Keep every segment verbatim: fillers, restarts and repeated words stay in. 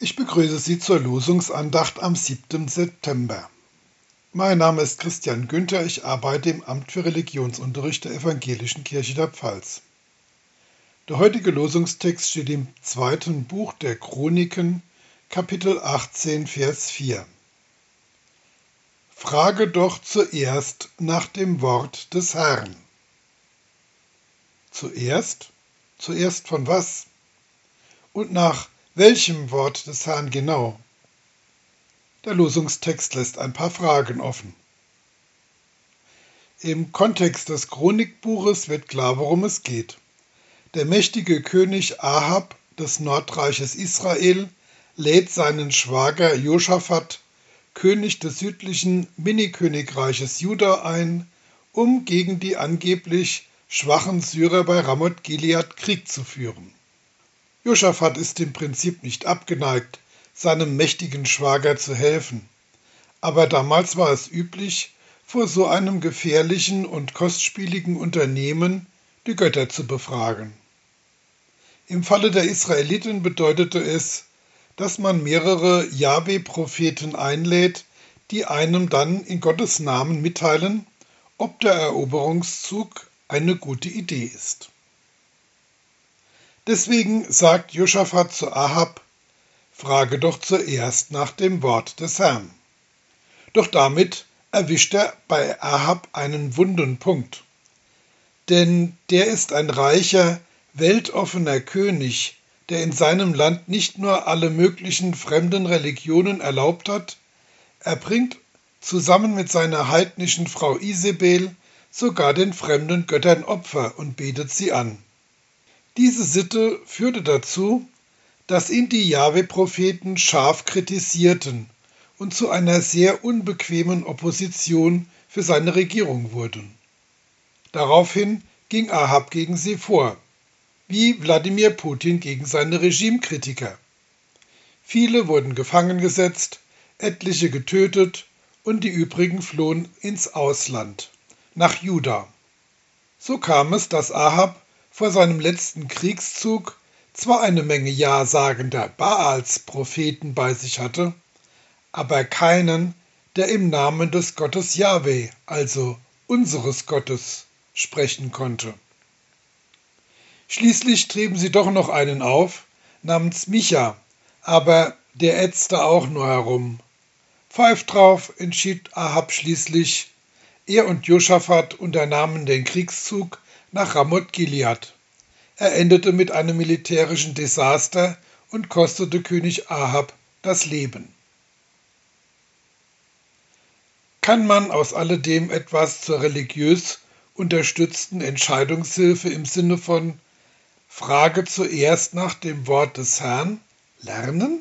Ich begrüße Sie zur Losungsandacht am siebten September. Mein Name ist Christian Günther, ich arbeite im Amt für Religionsunterricht der Evangelischen Kirche der Pfalz. Der heutige Losungstext steht im zweiten Buch der Chroniken, Kapitel achtzehn, Vers vier. Frage doch zuerst nach dem Wort des Herrn. Zuerst? Zuerst von was? Und nach welchem Wort des Herrn genau? Der Losungstext lässt ein paar Fragen offen. Im Kontext des Chronikbuches wird klar, worum es geht. Der mächtige König Ahab des Nordreiches Israel lädt seinen Schwager Josaphat, König des südlichen Mini-Königreiches Juda, ein, um gegen die angeblich schwachen Syrer bei Ramoth Gilead Krieg zu führen. Josaphat ist im Prinzip nicht abgeneigt, seinem mächtigen Schwager zu helfen. Aber damals war es üblich, vor so einem gefährlichen und kostspieligen Unternehmen die Götter zu befragen. Im Falle der Israeliten bedeutete es, dass man mehrere Jahwe-Propheten einlädt, die einem dann in Gottes Namen mitteilen, ob der Eroberungszug eine gute Idee ist. Deswegen sagt Josaphat zu Ahab: Frage doch zuerst nach dem Wort des Herrn. Doch damit erwischt er bei Ahab einen wunden Punkt. Denn der ist ein reicher, weltoffener König, der in seinem Land nicht nur alle möglichen fremden Religionen erlaubt hat, er bringt zusammen mit seiner heidnischen Frau Isabel sogar den fremden Göttern Opfer und betet sie an. Diese Sitte führte dazu, dass ihn die Jahwe-Propheten scharf kritisierten und zu einer sehr unbequemen Opposition für seine Regierung wurden. Daraufhin ging Ahab gegen sie vor, wie Wladimir Putin gegen seine Regimekritiker. Viele wurden gefangen gesetzt, etliche getötet und die übrigen flohen ins Ausland, nach Juda. So kam es, dass Ahab vor seinem letzten Kriegszug zwar eine Menge ja-sagender Baals-Propheten bei sich hatte, aber keinen, der im Namen des Gottes Jahwe, also unseres Gottes, sprechen konnte. Schließlich trieben sie doch noch einen auf, namens Micha, aber der ätzte auch nur herum. Pfeif drauf, entschied Ahab schließlich. Er und Josaphat unternahmen den Kriegszug nach Ramoth Gilead. Er endete mit einem militärischen Desaster und kostete König Ahab das Leben. Kann man aus alledem etwas zur religiös unterstützten Entscheidungshilfe im Sinne von Frage zuerst nach dem Wort des Herrn lernen?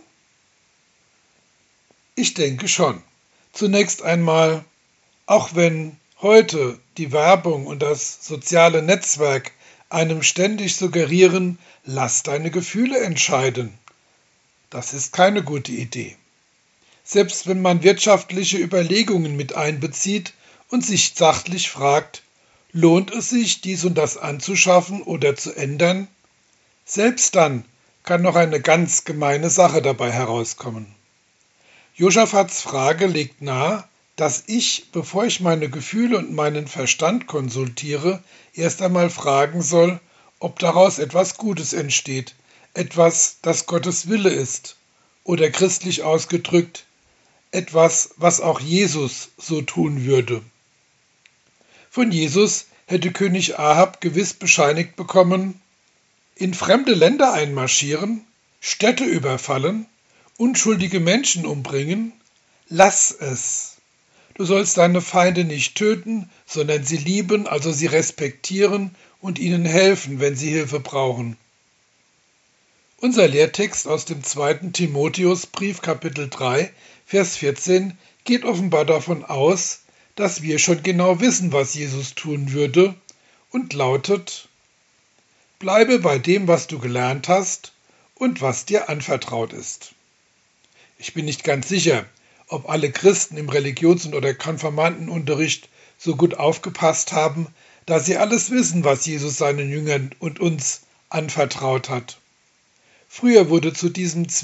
Ich denke schon. Zunächst einmal, auch wenn heute die Werbung und das soziale Netzwerk einem ständig suggerieren, lass deine Gefühle entscheiden. Das ist keine gute Idee. Selbst wenn man wirtschaftliche Überlegungen mit einbezieht und sich sachlich fragt, lohnt es sich, dies und das anzuschaffen oder zu ändern? Selbst dann kann noch eine ganz gemeine Sache dabei herauskommen. Josaphats Frage legt nahe, dass ich, bevor ich meine Gefühle und meinen Verstand konsultiere, erst einmal fragen soll, ob daraus etwas Gutes entsteht, etwas, das Gottes Wille ist, oder christlich ausgedrückt, etwas, was auch Jesus so tun würde. Von Jesus hätte König Ahab gewiss bescheinigt bekommen: in fremde Länder einmarschieren, Städte überfallen, unschuldige Menschen umbringen, lass es. Du sollst deine Feinde nicht töten, sondern sie lieben, also sie respektieren und ihnen helfen, wenn sie Hilfe brauchen. Unser Lehrtext aus dem zweiten Timotheusbrief, Kapitel drei, Vers vierzehn, geht offenbar davon aus, dass wir schon genau wissen, was Jesus tun würde, und lautet: Bleibe bei dem, was du gelernt hast und was dir anvertraut ist. Ich bin nicht ganz sicher, ob alle Christen im Religions- oder Konfirmandenunterricht so gut aufgepasst haben, da sie alles wissen, was Jesus seinen Jüngern und uns anvertraut hat. Früher wurde zu diesem Zweck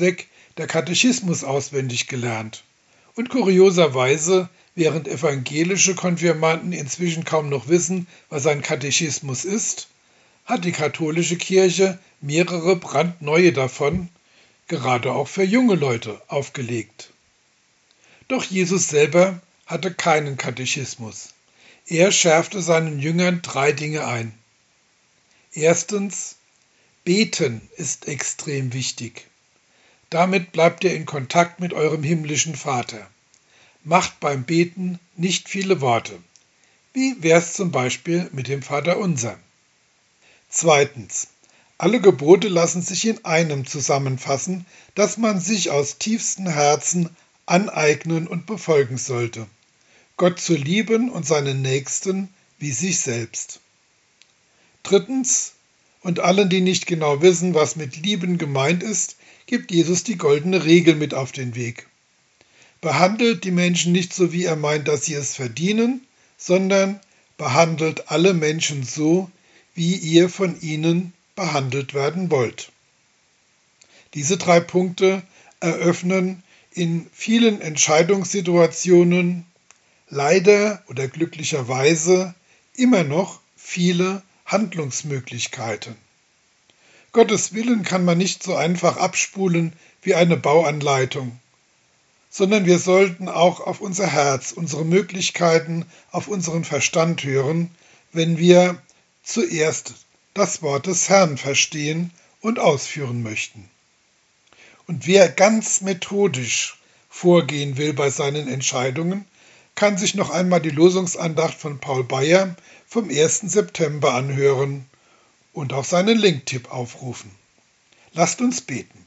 der Katechismus auswendig gelernt. Und kurioserweise, während evangelische Konfirmanden inzwischen kaum noch wissen, was ein Katechismus ist, hat die katholische Kirche mehrere brandneue davon, gerade auch für junge Leute, aufgelegt. Doch Jesus selber hatte keinen Katechismus. Er schärfte seinen Jüngern drei Dinge ein. Erstens, Beten ist extrem wichtig. Damit bleibt ihr in Kontakt mit eurem himmlischen Vater. Macht beim Beten nicht viele Worte. Wie wär's zum Beispiel mit dem Vaterunser? Zweitens, alle Gebote lassen sich in einem zusammenfassen, das man sich aus tiefstem Herzen aneignen und befolgen sollte. Gott zu lieben und seinen Nächsten wie sich selbst. Drittens, und allen, die nicht genau wissen, was mit Lieben gemeint ist, gibt Jesus die goldene Regel mit auf den Weg. Behandelt die Menschen nicht so, wie er meint, dass sie es verdienen, sondern behandelt alle Menschen so, wie ihr von ihnen behandelt werden wollt. Diese drei Punkte eröffnen in vielen Entscheidungssituationen leider oder glücklicherweise immer noch viele Handlungsmöglichkeiten. Gottes Willen kann man nicht so einfach abspulen wie eine Bauanleitung, sondern wir sollten auch auf unser Herz, unsere Möglichkeiten, auf unseren Verstand hören, wenn wir zuerst das Wort des Herrn verstehen und ausführen möchten. Und wer ganz methodisch vorgehen will bei seinen Entscheidungen, kann sich noch einmal die Losungsandacht von Paul Bayer vom ersten September anhören und auch seinen Linktipp aufrufen. Lasst uns beten.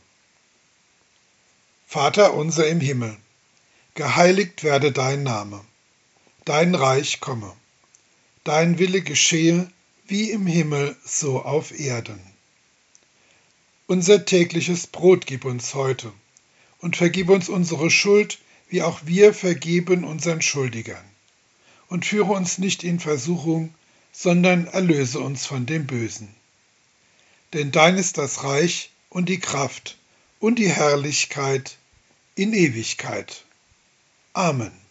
Vater unser im Himmel, geheiligt werde dein Name, dein Reich komme, dein Wille geschehe wie im Himmel so auf Erden. Unser tägliches Brot gib uns heute und vergib uns unsere Schuld, wie auch wir vergeben unseren Schuldigern. Und führe uns nicht in Versuchung, sondern erlöse uns von dem Bösen. Denn dein ist das Reich und die Kraft und die Herrlichkeit in Ewigkeit. Amen.